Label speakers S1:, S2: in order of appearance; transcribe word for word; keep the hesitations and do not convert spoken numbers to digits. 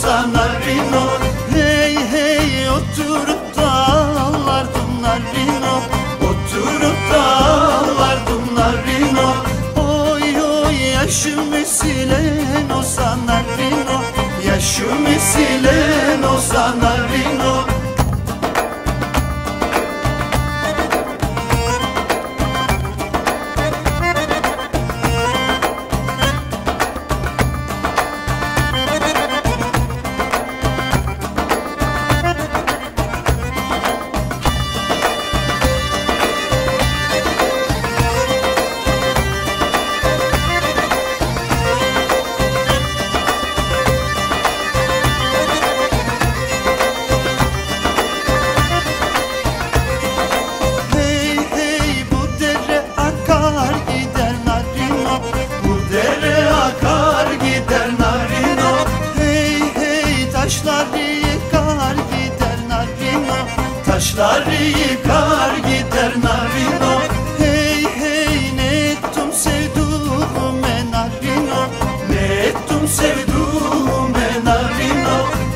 S1: olsa narino. Hey hey oturup da ağlardım narino, oturup da ağlardım narino. Oy oy yaşımı silen olsa narino, yaşımı silen olsa narino. Taşları yıkar gider narino, taşları yıkar gider narino. Hey hey ne ettim sevduğume narino, ne ettim sevduğume narino.